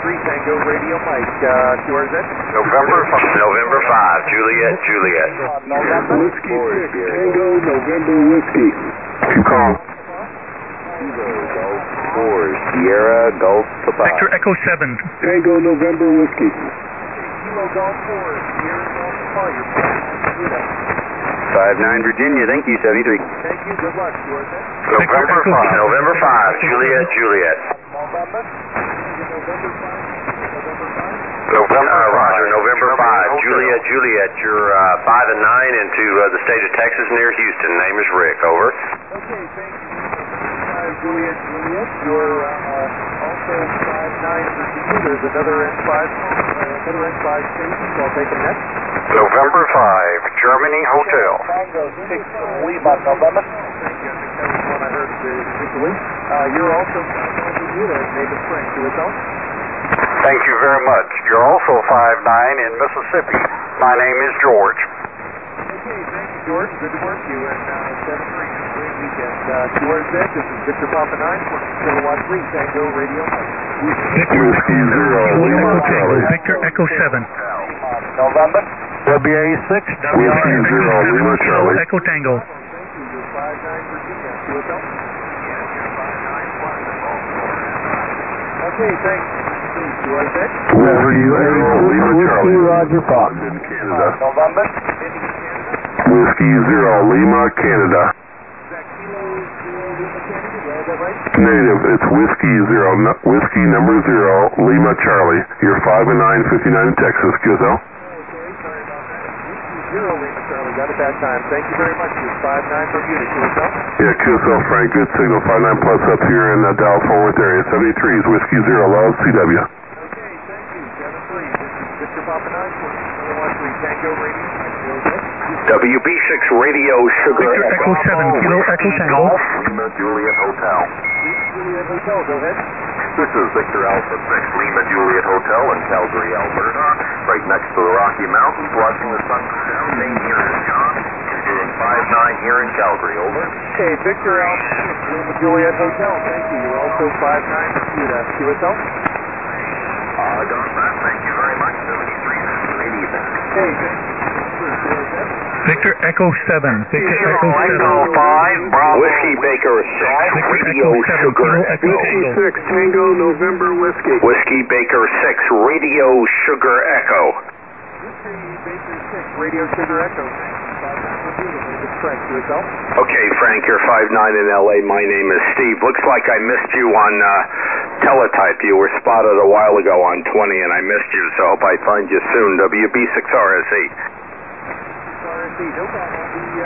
Tango Radio Mike, QRZ. November 5, Juliet. Whiskey 6, Tango, November Whiskey. Call. Golf 4, Sierra, Golf Papa. Victor Echo 7. Tango, November Whiskey. Kilo Golf 4, Sierra, Golf Papa. You're 5-9 Virginia, thank you, 73. Thank you, good luck, QRZ. November 5, Juliet. Roger, November 5, Juliet. You're 5 and 9 into the state of Texas near Houston. Name is Rick. Over. Okay, thank you. Juliet. You're also 5-9 Virginia. There's another N5 station, so I'll take it next. November 5, Germany Hotel. Tango 6, Lima, November. Thank you. I think that was one I heard initially. You're also 5-9 Bermuda. Name is Frank. QSL. Thank you very much. You're also 5-9 in Mississippi. My name is George. Okay, thank you, George. Good to work you. And 7-3, great weekend. QRZ, this is Victor Papa 9, 14 kilowatt 3, Tango Radio Mike. Victor Echo 0, Echo Tango, Victor Echo 7. November. WA6, Whiskey 0, Lima Charlie. Echo Tango. Thank you. You're 5-9 Virginia. QSL. Okay, thanks. QRZ. Whiskey 0, Lima Charlie. Roger Fox. In Canada. November. Whiskey 0, Lima, Canada. Is that Kilo 0, Lima, Canada? Do I have that right? Negative, it's Whiskey 0, Whiskey number 0, Lima Charlie. You're 5 and 9, 59 in Texas, QSL. Okay, sorry about that. Whiskey 0, Lima, Charlie. Got it that time. Thank you very much. You're 5-9 Bermuda. QSL. Yeah, QSL Frank, good signal. 5-9 plus up here in the Dallas-Fort Worth area. 73 is Whiskey 0, Love, CW. Okay, thank you. 7-3. This is Victor Papa 9, 14 Tango Radio. WB6 Radio Sugar Victor Echo 7, Kilo Echo Tango. Lima Juliet Hotel. Juliet Hotel, go ahead. This is Victor Alpha 6 Lima Juliet Hotel in Calgary, Alberta, right next to the Rocky Mountains, watching the sun go down. Name here is John. You're doing 5-9 here in Calgary. Over. Okay, Victor Alpha 6 Lima Juliet Hotel. Thank you. You're also 5-9 Bermuda. QSL. Got that. Thank you very much. 73 80. Okay, thank you. Victor Echo 7, Victor Echo 7. 5, Bravo. Whiskey Baker 6, Victor Radio Echo 7, Sugar Kilo Echo Whiskey Tango. 6, Tango, November Whiskey. Whiskey Baker 6, Radio Sugar Echo. Whiskey Baker 6, Radio Sugar Echo. Frank, yourself? Okay, Frank, you're 5-9 in LA. My name is Steve. Looks like I missed you on teletype. You were spotted a while ago on 20 and I missed you, so I hope I find you soon. WB6RSE. RSE, no problem.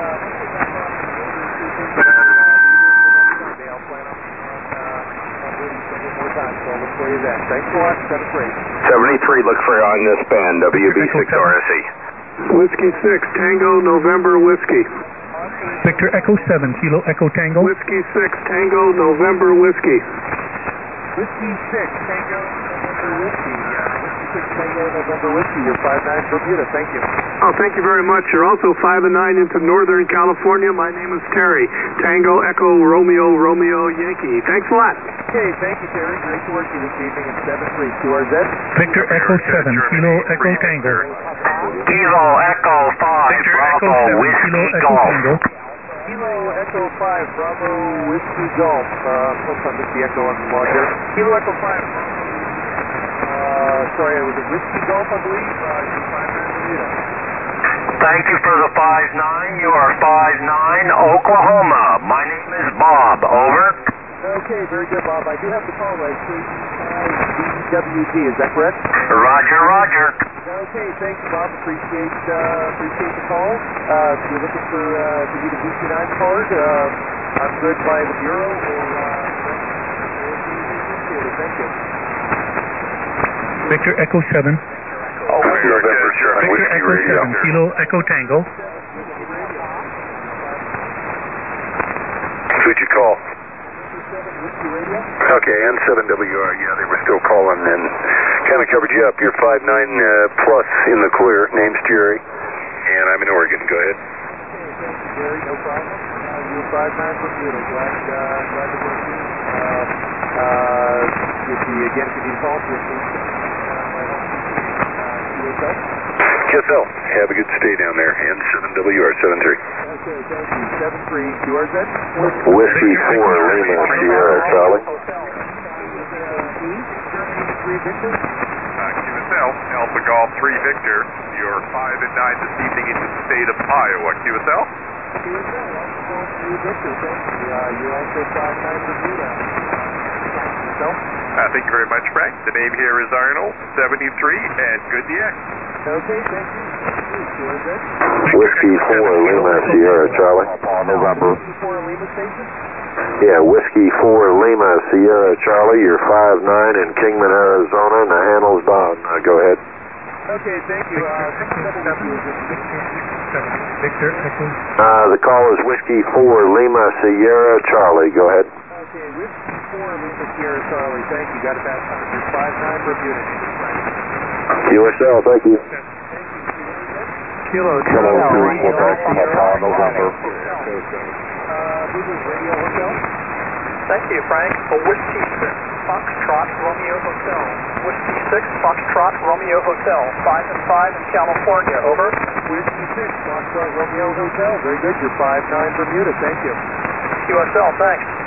I'll plan on waiting more time, so I'll look for you then. Thanks a lot. 73, look for you on this band, WB6RSE. Whiskey 6, Tango, November Whiskey. Victor Echo 7, Kilo Echo Tango. Whiskey 6, Tango, November Whiskey. Whiskey 6, Tango, November Whiskey. Whiskey 6, Tango, November Whiskey. You're 5-9 Bermuda. Thank you. Oh, thank you very much. You're also 5 and 9 into Northern California. My name is Terry. Tango, Echo, Romeo, Yankee. Thanks a lot. Okay, thank you, Terry. Great to work you this evening. It's 7-3 QRZ. Victor Echo 7, Kilo Echo Tango. Kilo Echo 5, Victor Echo Bravo 7, Whiskey Kilo Echo Golf. Tango. Kilo Echo 5, Bravo Whiskey Golf. Oops, I missed the Echo on the log there. Kilo Echo 5. Sorry, it was a Whiskey Golf, I believe. You're 5-9 Bermuda. Thank you for the 5-9. You are 5-9 Oklahoma. My name is Bob. Over. Okay, very good, Bob. I do have the call right. BWD, is that correct? Roger. Okay, thanks, Bob. Appreciate the call. If you're looking for to get a DC9 card, I'm good by the Bureau or thank you. Victor Echo 7. Oh, very good. Victor Echo 7, Kilo Echo Tango. Who'd you call? Whiskey Radio. Okay, N7WR. Yeah, they were still calling and kind of covered you up. You're 5-9 plus in the clear. Name's Jerry, and I'm in Oregon. Go ahead. Okay, thank you, Jerry. No problem. You're 5-9 Bermuda. Glad to work you. If you need a call, feel free to QSL, have a good stay down there. N7WR 73. Okay, thank you. 73 QRZ. Whiskey 4 Lima Sierra Charlie. QSL, Alpha Golf 3 Victor. You're 5 and 9 this evening into the state of Iowa. QSL? QSL, Alpha Golf 3 Victor, thank you. You're also 5-9 Bermuda. So? Thank you very much, Frank. The name here is Arnold, 73, and good DX. Okay, thank you. QRZ. Whiskey 4 Lima Sierra Charlie. November. Whiskey 4 Lima Station? Yeah, Whiskey 4 Lima Sierra Charlie. You're 5-9 in Kingman, Arizona, and the handle's Don. Go ahead. Okay, thank you. Victor, Echo. The call is Whiskey 4 Lima Sierra Charlie. Go ahead. Okay, Whiskey 4 Lima Sierra Charlie, thank you. Got it back on. You're 5-9 Bermuda. QSL, thank you. Kilo Kilo 3 Quebec Papa November. Boomer's Radio Hotel. Thank you, Frank. Whiskey 6 Foxtrot Romeo Hotel. Whiskey 6 Foxtrot Romeo Hotel. 5 and 5 in California. Over. Whiskey 6 Foxtrot Romeo Hotel. Very good. You're 5-9 Bermuda. Thank you. QSL, thanks.